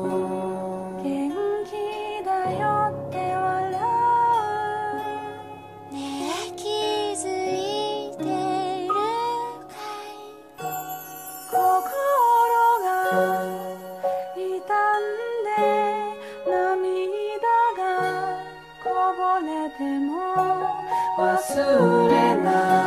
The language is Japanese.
元気だよって笑う。ねえ気づいてるかい。心が痛んで涙がこぼれても忘れない